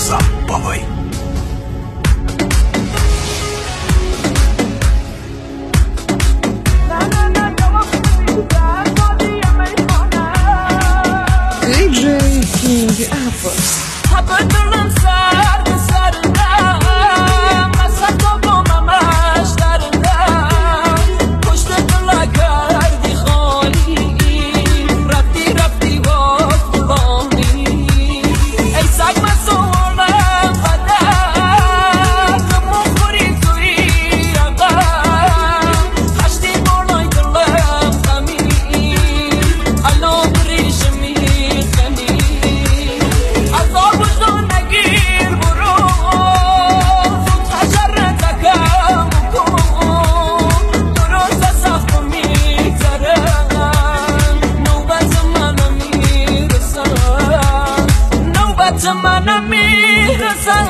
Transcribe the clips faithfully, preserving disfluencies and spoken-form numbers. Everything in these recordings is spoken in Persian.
رضا بابایی. دی جی کینگ عباس. زمان میرسم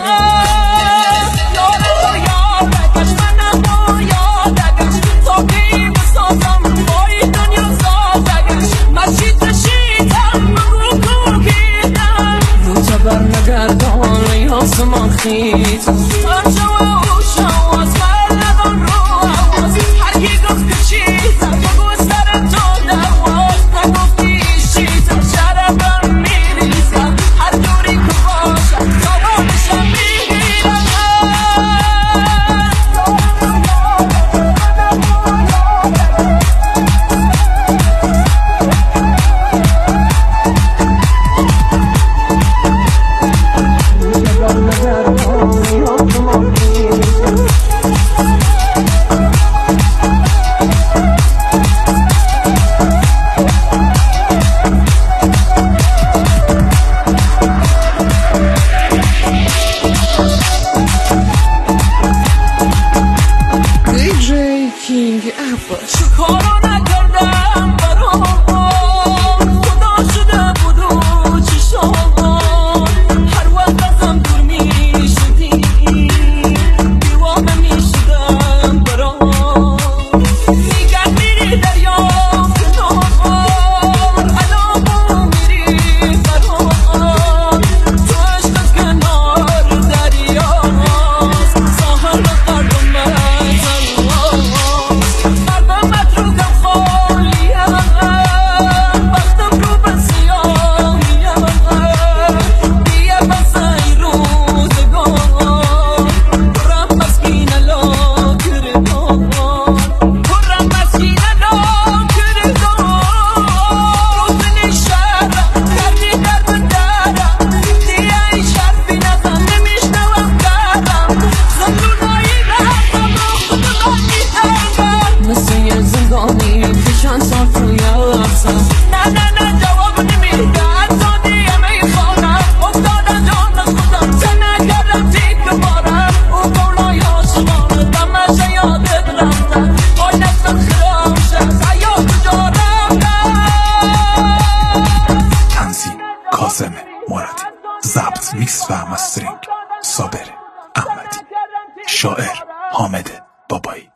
آسمان خیز آنجا و شو از بلدان رو عواز هر کی گفت چیز بگو سر تو دواز نگفتی چیز شربم میریزم هر دوری که باشم دوامشم میگیرم کینگ عباس. کارو نکردم برام خدا شده بود و چشام هر وقت ازم دور میشدی دیوانه میشدم برام میگن میری دریا کنار الان میری فرار تو عشقت کنار دریاست ساحل قلبم نه نه نه جواب نمیده حتی دیم ایخانم افتادن جان خودم چه نکردم تیک بارم او قولای عاشقانه دمشه یادت رفتن وای نفتم خرام شد حیات کجا رفتن. تنظیم کاظم مرادی، ضبط میکس و مسترینگ صابر احمدی، شاعر حامد بابایی.